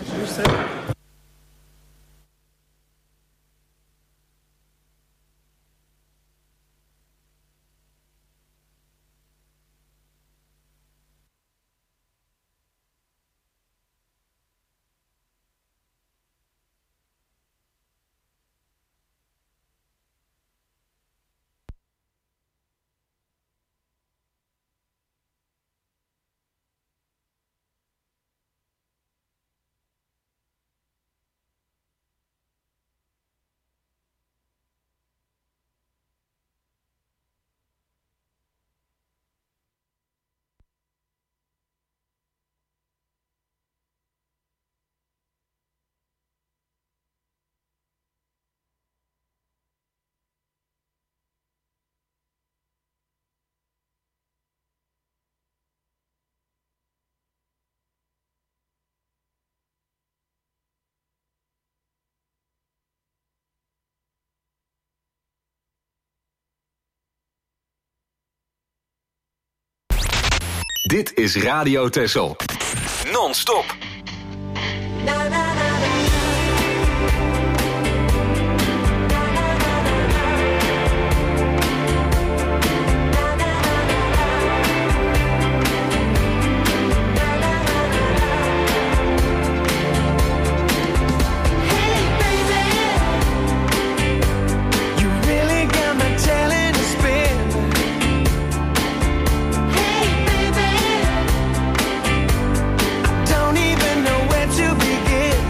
Dit is Radio Texel. Non-stop. Don't even know where to begin.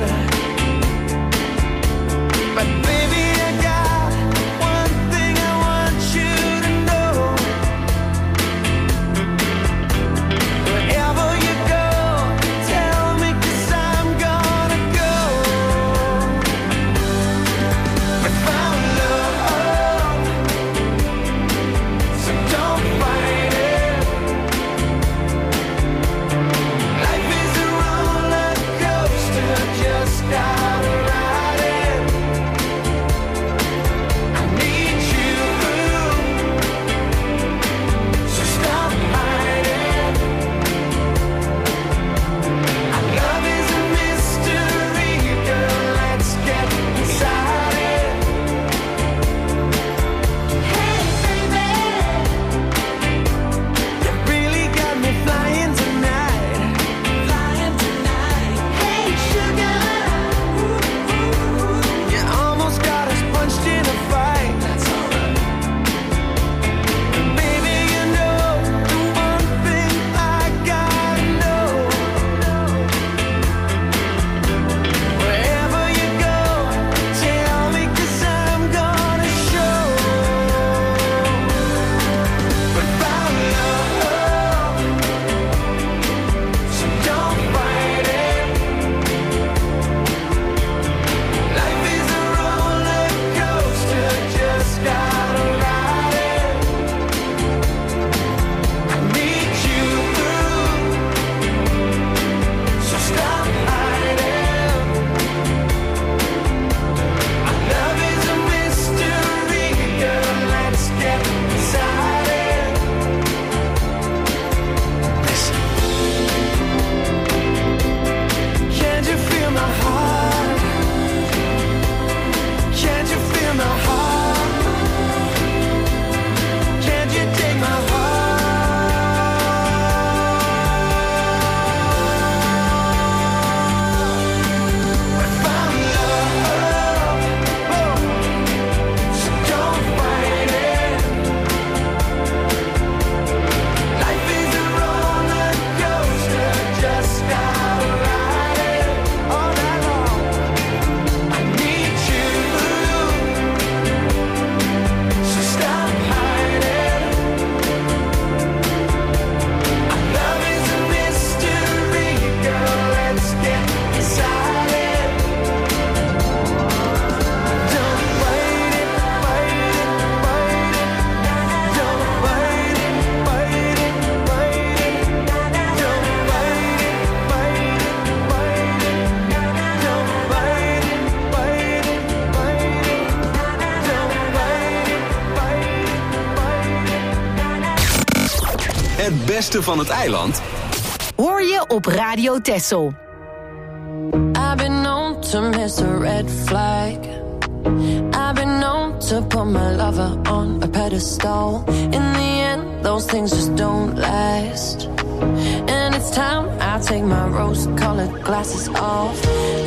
beste van het eiland? Hoor je op Radio Texel. I've been known to miss a red flag. I've been known to put my lover on a pedestal. In the end, those things just don't last. And it's time I take my rose-colored glasses off.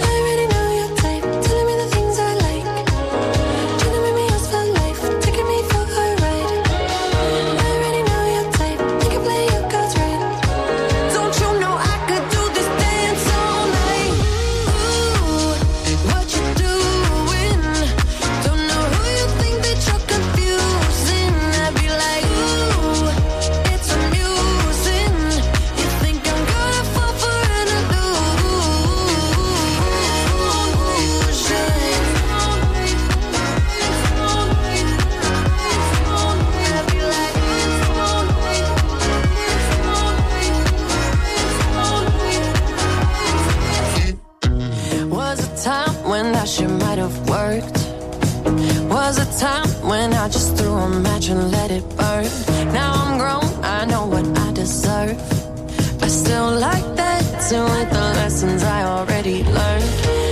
Was a time when I just threw a match and let it burn. Now I'm grown, I know what I deserve. I still like that too, with the lessons I already learned.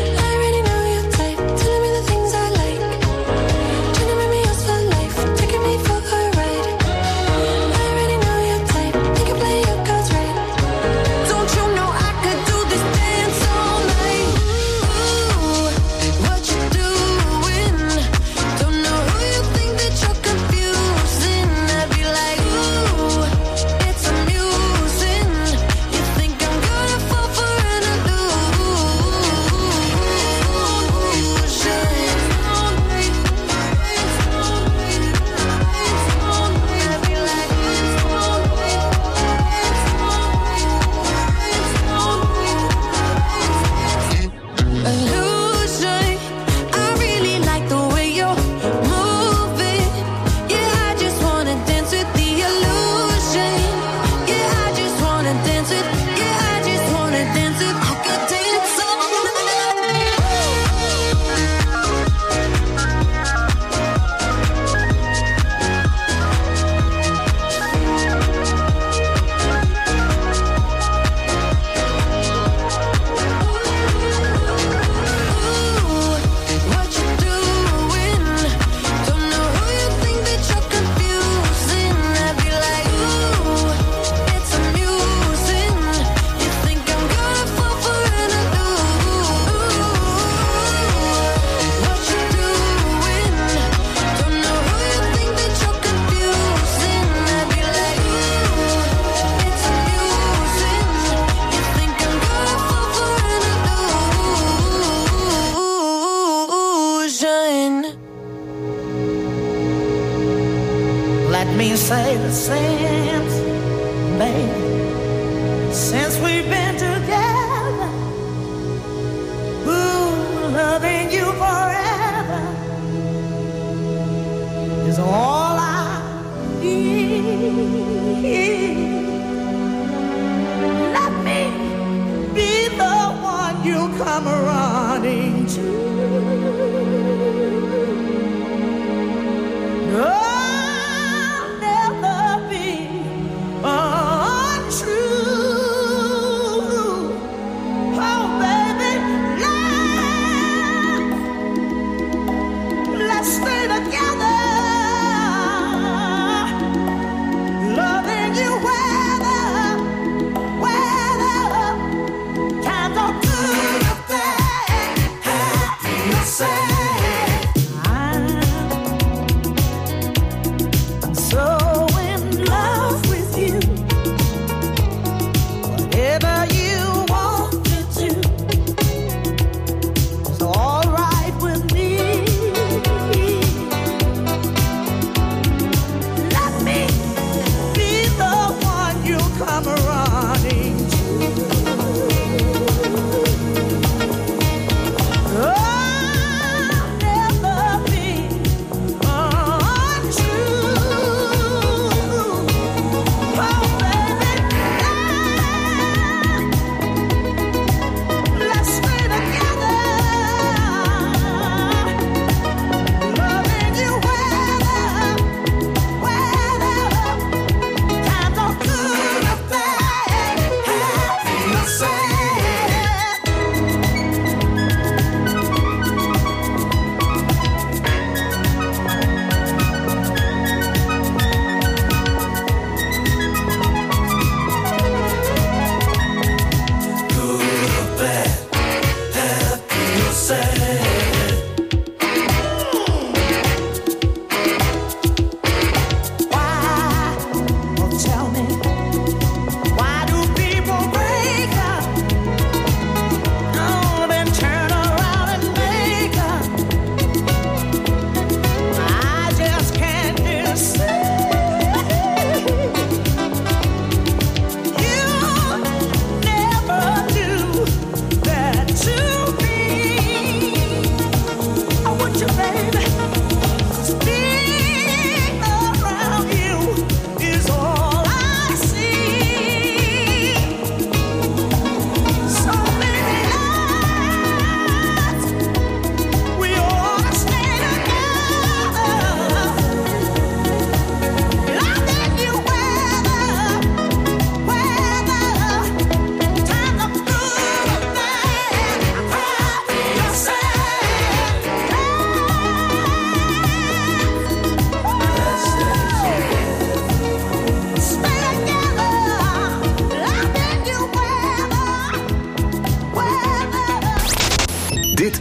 say the same, baby, since we've been together. Ooh, loving you forever is all I need. Let me be the one you come running to. I'll never be untrue. Oh, baby, let's stay together. Loving you weather times are good or bad. Happy or sad.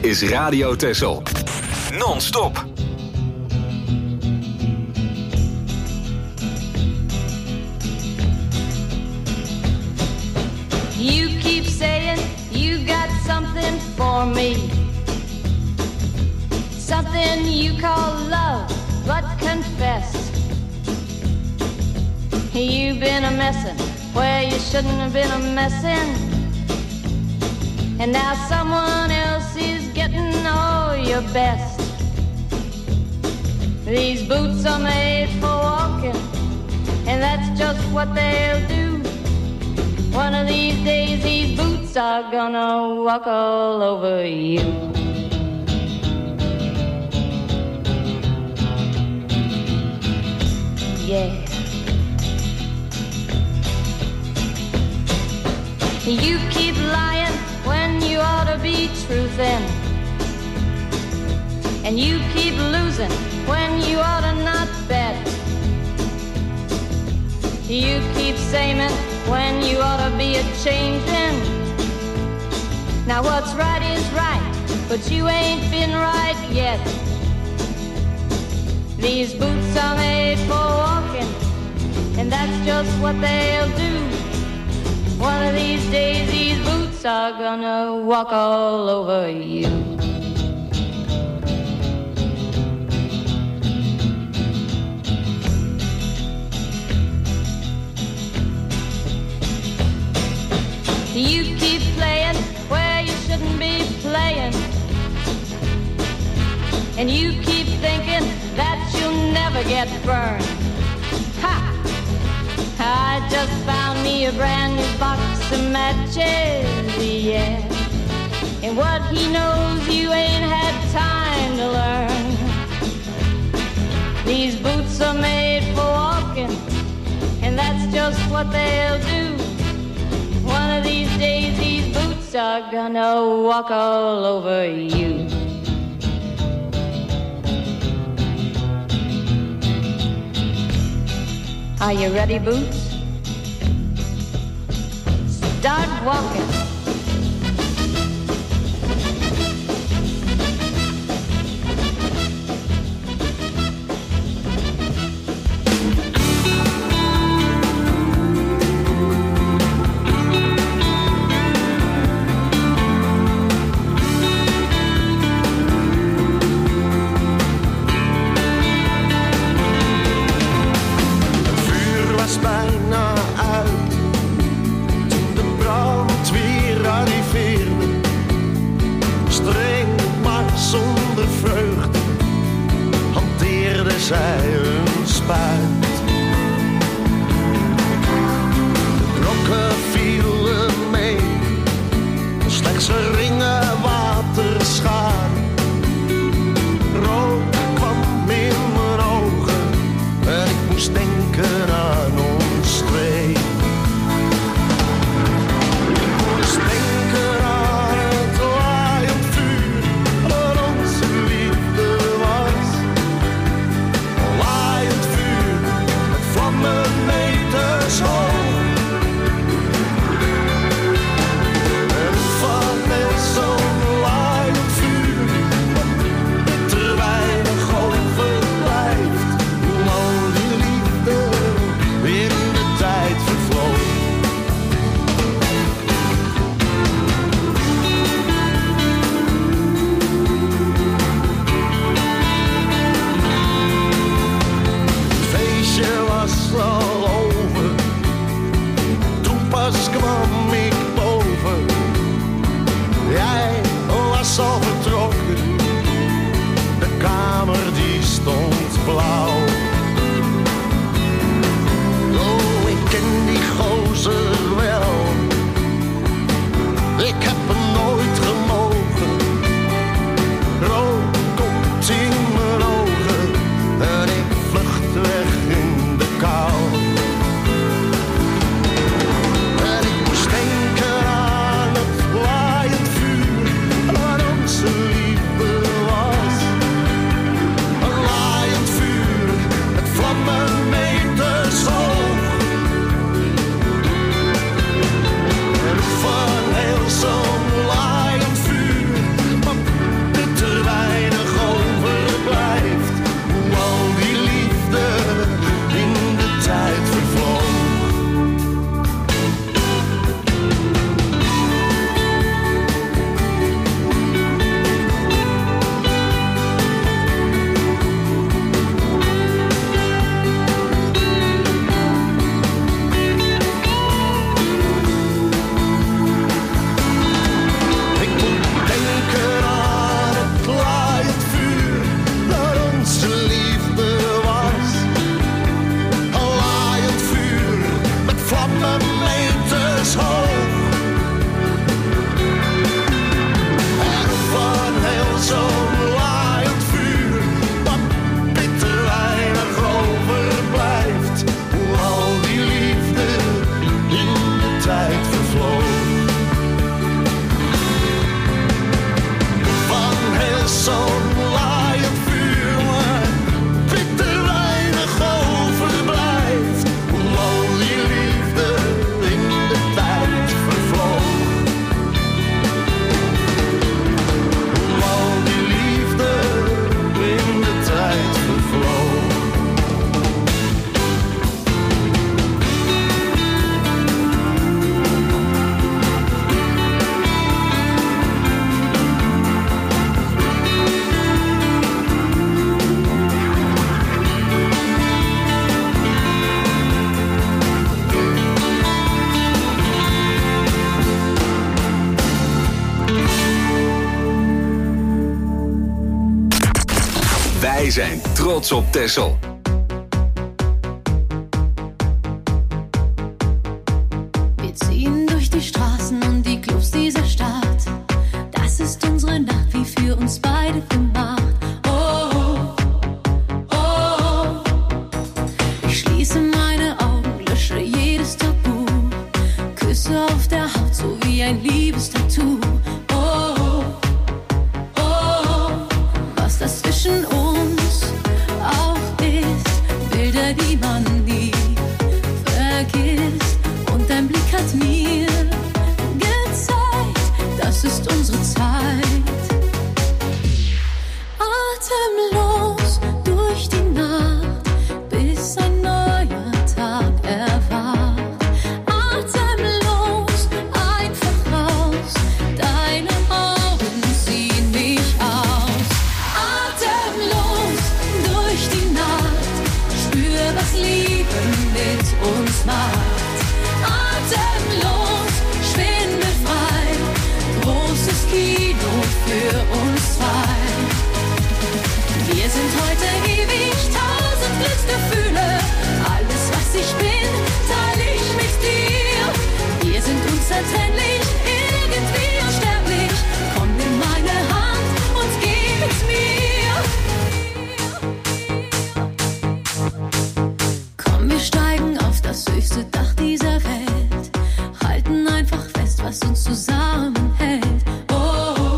is Radio Texel. Non-stop. You keep saying you got something for me. Something you call love, but confess. You've been a messin' where you shouldn't have been a messin'. And now someone else is getting all your best. These boots are made for walking, and that's just what they'll do. One of these days these boots are gonna walk all over you. Yeah. You keep lying when you ought to be truthin'. And you keep losing when you ought to not bet. You keep saying when you ought to be a-changin'. Now what's right is right, but you ain't been right yet. These boots are made for walking, and that's just what they'll do. One of these days these boots are gonna walk all over you. You keep playing where you shouldn't be playing. And you keep thinking that you'll never get burned. Ha! I just found me a brand new box of matches, yeah. And what he knows you ain't had time to learn. These boots are made for walking, and that's just what they'll do. One of these days these boots are gonna walk all over you. Are you ready, Boots? Start walking. Bijna uit toen de brandweer Wij zijn trots op Texel. Wir ziehen durch die Straßen und die Clubs dieser Stadt. Das ist unsere Nacht, wie für uns beide gemacht. Oh, oh, oh. Ich schließe meine Augen, lösche jedes Tabu. Küsse auf der Haut, so wie ein Liebestattoo. Oh, oh, was das zwischen uns auch ist. Bilder, die man nie vergisst. Und dein Blick hat mir gezeigt, das ist unsere Zeit. Atemlos durch die Nacht, bis ein neuer Tag erwacht. Atemlos, einfach raus, deine Augen ziehen mich aus. Atemlos durch die Nacht, spür, was Liebe mit uns macht. Atemlos, schwindelfrei, großes Kino für uns zwei. Wir sind heute ewig, 1000 Glücksgefühle. Alles, was ich bin, teile ich mit dir. Wir sind unzertrennlich, irgendwie unsterblich. Komm, nimm meine Hand und geh mit mir. Komm, wir steigen auf das höchste Dach dieser Welt. Halten einfach fest, was uns zusammenhält. Oh,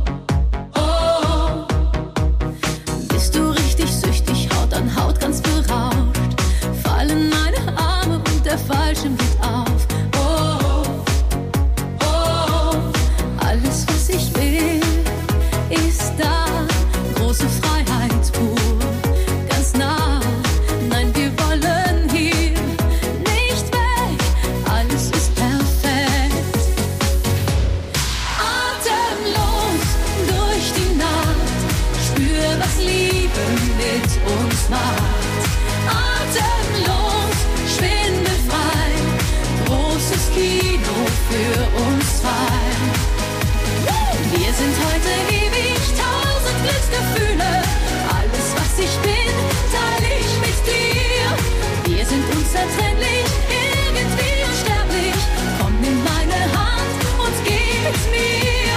oh, bist du richtig süchtig, Haut an Haut ganz berauscht. Fallen meine Arme und der Fallschirm geht auf. Oh, oh, alles was ich will, ist da. Große Freiheit pur, ganz nah. Nein, wir wollen hier nicht weg. Alles ist perfekt. Atemlos durch die Nacht, spür, was Liebe mit uns macht. Atemlos, schwindelfrei, großes Kino für uns zwei. Wir sind heute ewig, 1000 Glücksgefühle. Alles, was ich bin, teile ich mit dir. Wir sind unzertrennlich, irgendwie unsterblich. Komm, nimm meine Hand und geh mit mir.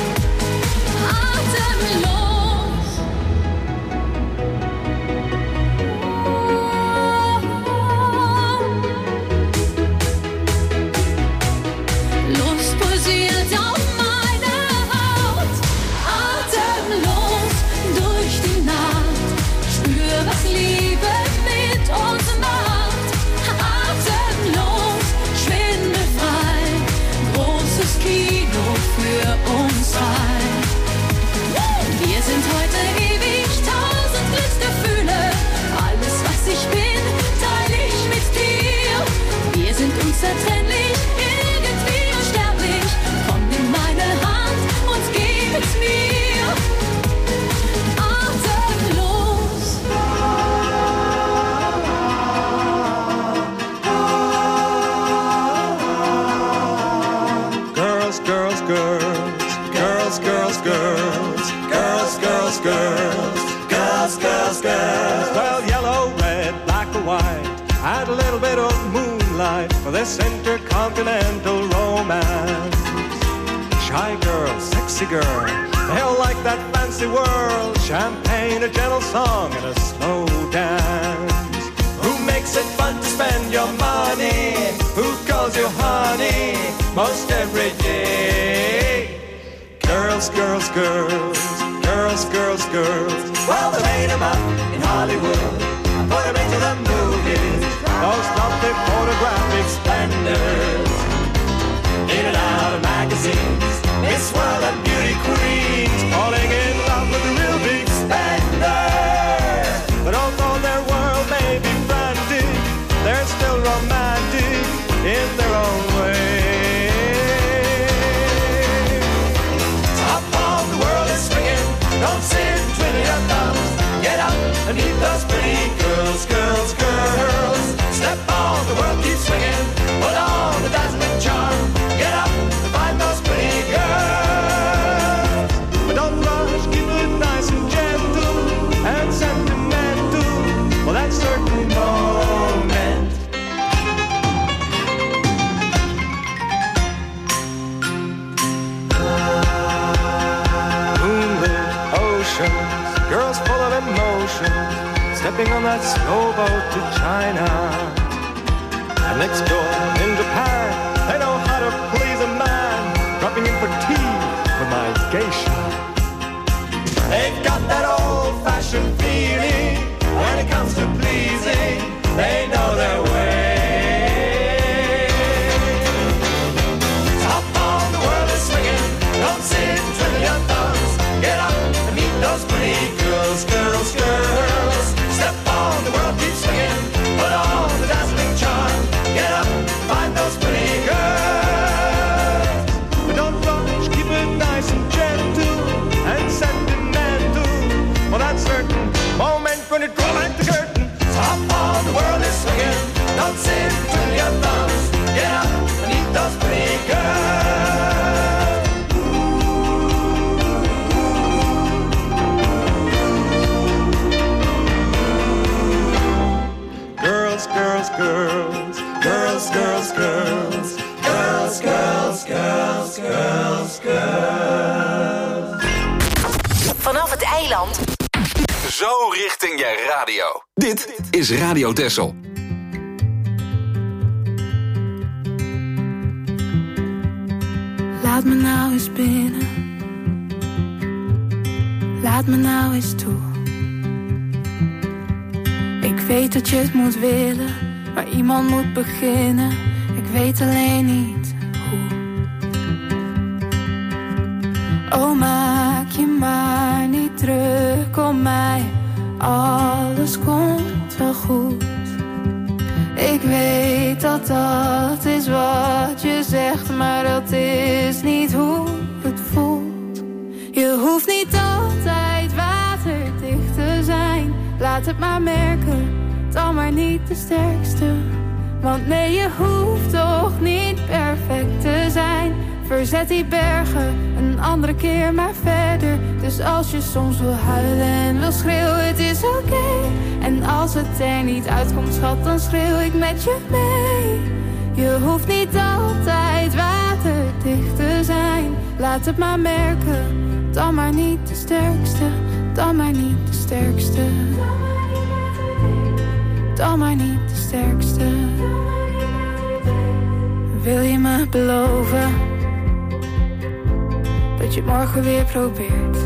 Atemlos. Lust pulsiert auf meine Haut. Atemlos durch die Nacht, spür, was Liebe mit uns macht. Atemlos, schwindelfrei, großes Kino für uns zwei. Wir sind heute ewig, 1000 Glücksgefühle. Alles, was ich bin, teile ich mit dir. Wir sind unzertrennlich, irgendwie unsterblich. Komm, nimm meine Hand und geh mit mir. Atemlos. Girls, girls, girls, girls, girls, girls, girls, girls, girls, girls, girls, girls. Well, yellow, red, black or white, add a little bit of moonlight for this intercontinental romance. Shy girl, sexy girl, they all like that fancy world. Champagne, a gentle song, and a slow dance. Who makes it fun to spend your money? Who calls you honey most every day? Girls, girls, girls, girls, girls, girls. Well, they made them up in Hollywood and put them into the movies. Those lovely photographic splendors, in and out of magazines. Miss World and beauty queens falling in love with the real big spender. But although their world may be frantic, they're still romantic in their own way. Top of the world is swinging, don't sit twiddling your thumbs. Get up and meet those pretty girls, girls, girls. Step on, the world keeps swinging, put on the dazzling oceans, girls full of emotion, stepping on that slow boat to China. And next door in Japan, they know how to please a man, dropping in for tea with my geisha. They've got that old-fashioned feeling when it comes to pleasing. They know their way. Top on the world is swinging. Don't sit twiddling your thumbs. Get up and meet those pretty girls, girls, girls. Step on the world, keep swinging. Put on the dazzling charm. Get up, find those pretty girls. But don't rush, keep it nice and gentle and sentimental. For that certain moment when you draw back the curtain. Top on the world is swinging. Don't sit twiddling your thumbs. Get up and meet those pretty girls. Girls, girls, girls, girls, girls, girls, girls, girls, girls, girls, girls. Vanaf het eiland. Zo richting je radio. Dit is Radio Texel. Laat me nou eens binnen. Laat me nou eens toe. Ik weet dat je het moet willen, maar iemand moet beginnen. Ik weet alleen niet hoe. Oh, maak je maar niet druk om mij. Alles komt wel goed. Ik weet dat dat is wat je zegt, maar dat is niet hoe het voelt. Je hoeft niet altijd waterdicht te zijn. Laat het maar merken, dan maar niet de sterkste. Want nee, je hoeft toch niet perfect te zijn. Verzet die bergen, een andere keer maar verder. Dus als je soms wil huilen en wil schreeuwen, het is oké. En als het er niet uitkomt, schat, dan schreeuw ik met je mee. Je hoeft niet altijd waterdicht te zijn. Laat het maar merken, dan maar niet de sterkste. Dan maar niet de sterkste. Dan maar niet de sterkste. Wil je me beloven dat je het morgen weer probeert?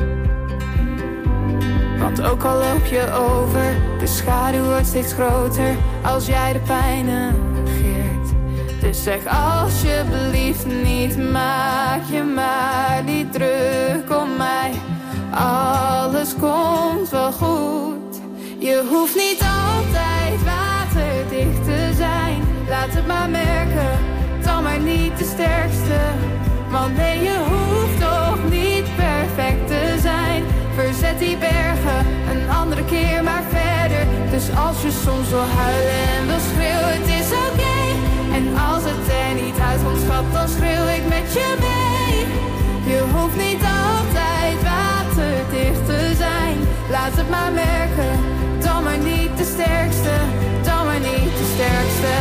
Want ook al loop je over, de schaduw wordt steeds groter als jij de pijn negeert. Dus zeg alsjeblieft niet, maak je maar niet druk om mij. Alles komt wel goed. Je hoeft niet altijd waterdicht te zijn. Laat het maar merken, dan maar niet de sterkste. Want nee, je hoeft toch niet perfect te zijn. Verzet die bergen, een andere keer maar verder. Dus als je soms wil huilen en wil schreeuwen, het is oké. En als het er niet uitkomt, schat, dan schreeuw ik met je mee. Je hoeft niet altijd waterdicht te zijn. Laat het maar merken, dan maar niet de sterkste. Dan maar niet de sterkste.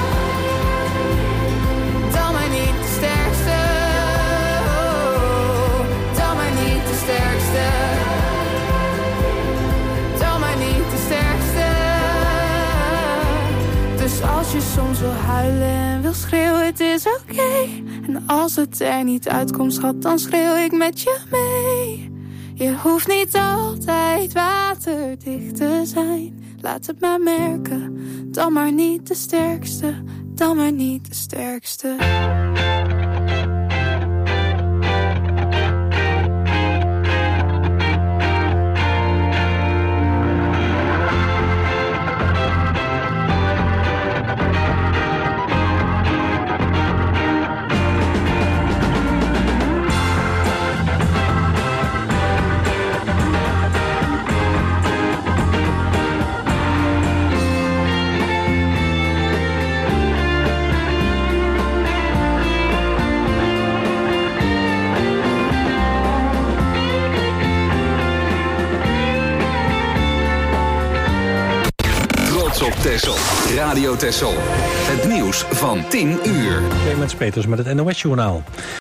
Dan maar niet de sterkste. Dan maar niet de sterkste. Dan maar niet de sterkste. Dus als je soms wil huilen en wil schreeuwen, het is oké. En als het er niet uitkomt, schat, dan schreeuw ik met je mee. Je hoeft niet altijd waterdicht te zijn. Laat het maar merken, dan maar niet de sterkste. Dan maar niet de sterkste. Op Texel. Radio Texel. Het nieuws van 10 uur. Clemens Peters met het NOS-journaal.